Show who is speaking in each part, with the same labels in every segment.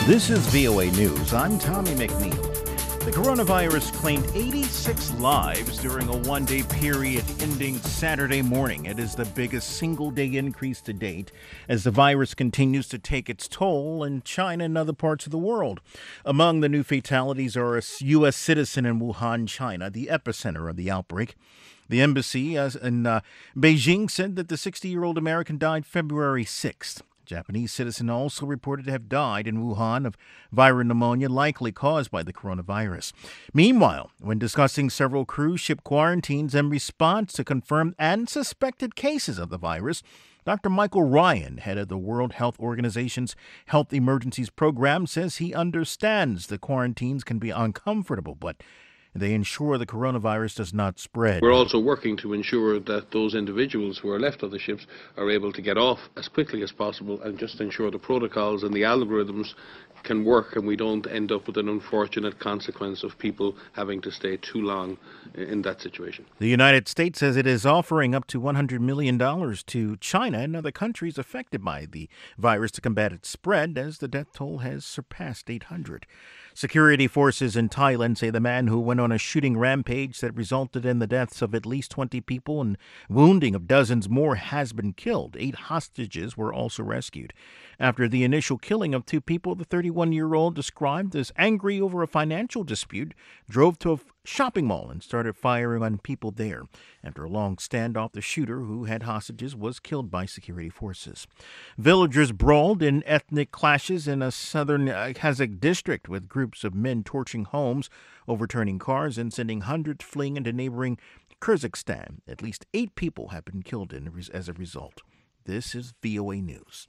Speaker 1: This is VOA News. I'm Tommy McNeil. The coronavirus claimed 86 lives during a one-day period ending Saturday morning. It is the biggest single-day increase to date as the virus continues to take its toll in China and other parts of the world. Among the new fatalities are a U.S. citizen in Wuhan, China, the epicenter of the outbreak. The embassy in Beijing said that the 60-year-old American died February 6th. Japanese citizen also reported to have died in Wuhan of viral pneumonia likely caused by the coronavirus. Meanwhile, when discussing several cruise ship quarantines in response to confirmed and suspected cases of the virus, Dr. Michael Ryan, head of the World Health Organization's Health Emergencies Program, says he understands the quarantines can be uncomfortable, but they ensure the coronavirus does not spread.
Speaker 2: We're also working to ensure that those individuals who are left on the ships are able to get off as quickly as possible and just ensure the protocols and the algorithms can work and we don't end up with an unfortunate consequence of people having to stay too long in that situation.
Speaker 1: The United States says it is offering up to $100 million to China and other countries affected by the virus to combat its spread, as the death toll has surpassed 800. Security forces in Thailand say the man who went on a shooting rampage that resulted in the deaths of at least 20 people and wounding of dozens more has been killed. 8 hostages were also rescued. After the initial killing of 2 people, the 31-year-old, described as angry over a financial dispute, drove to a shopping mall and started firing on people there. After a long standoff, the shooter, who had hostages, was killed by security forces. Villagers brawled in ethnic clashes in a southern Kazakh district, with groups of men torching homes, overturning cars, and sending hundreds fleeing into neighboring Kyrgyzstan. At least 8 people have been killed as a result. This is VOA News.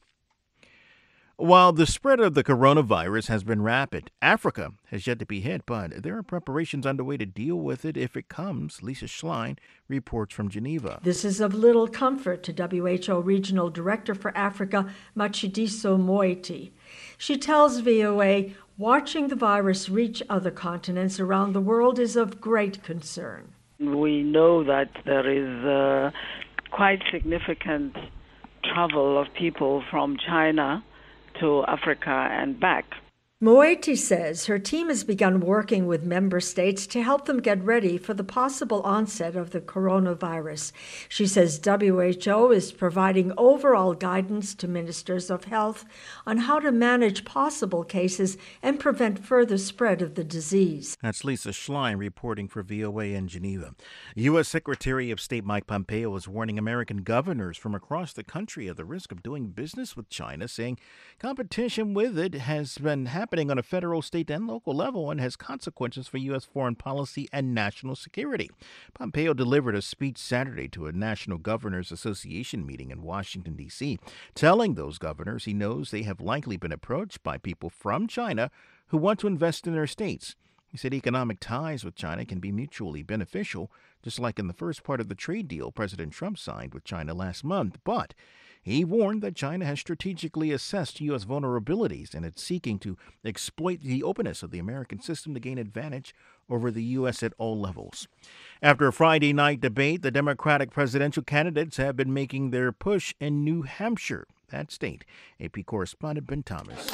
Speaker 1: While the spread of the coronavirus has been rapid, Africa has yet to be hit, but there are preparations underway to deal with it if it comes. Lisa Schlein reports from Geneva.
Speaker 3: This is of little comfort to WHO Regional Director for Africa, Matshidiso Moeti. She tells VOA, watching the virus reach other continents around the world is of great concern.
Speaker 4: We know that there is quite significant travel of people from China to Africa and back.
Speaker 3: Moeti says her team has begun working with member states to help them get ready for the possible onset of the coronavirus. She says WHO is providing overall guidance to ministers of health on how to manage possible cases and prevent further spread of the disease.
Speaker 1: That's Lisa Schlein reporting for VOA in Geneva. U.S. Secretary of State Mike Pompeo is warning American governors from across the country of the risk of doing business with China, saying competition with it has been happening on a federal, state, and local level and has consequences for U.S. foreign policy and national security. Pompeo delivered a speech Saturday to a National Governors Association meeting in Washington, D.C., telling those governors he knows they have likely been approached by people from China who want to invest in their states. He said economic ties with China can be mutually beneficial, just like in the first part of the trade deal President Trump signed with China last month. But he warned that China has strategically assessed U.S. vulnerabilities and it's seeking to exploit the openness of the American system to gain advantage over the U.S. at all levels. After a Friday night debate, the Democratic presidential candidates have been making their push in New Hampshire, that state. AP correspondent Ben Thomas.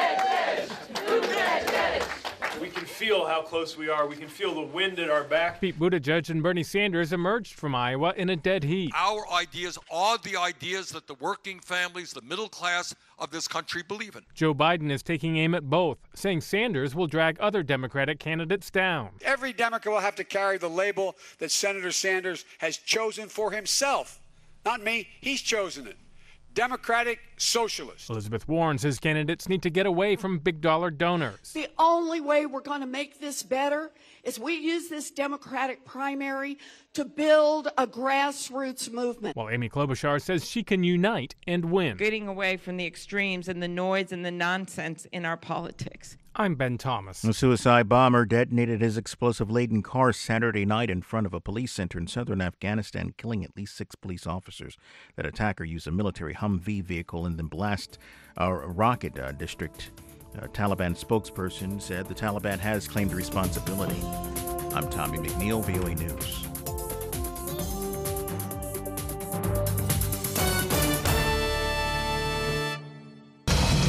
Speaker 5: We can feel how close we are. We can feel the wind at our back.
Speaker 6: Pete Buttigieg and Bernie Sanders emerged from Iowa in a dead heat.
Speaker 7: Our ideas are the ideas that the working families, the middle class of this country believe in.
Speaker 6: Joe Biden is taking aim at both, saying Sanders will drag other Democratic candidates down.
Speaker 8: Every Democrat will have to carry the label that Senator Sanders has chosen for himself. Not me, he's chosen it. Democratic Socialist.
Speaker 6: Elizabeth Warren says candidates need to get away from big-dollar donors.
Speaker 9: The only way we're going to make this better is we use this Democratic primary to build a grassroots movement.
Speaker 6: While Amy Klobuchar says she can unite and win.
Speaker 10: Getting away from the extremes and the noise and the nonsense in our politics.
Speaker 6: I'm Ben Thomas.
Speaker 1: A suicide bomber detonated his explosive-laden car Saturday night in front of a police center in southern Afghanistan, killing at least 6 police officers. That attacker used a military Humvee vehicle and then blast a rocket district. A Taliban spokesperson said the Taliban has claimed responsibility. I'm Tommy McNeil, VOA News.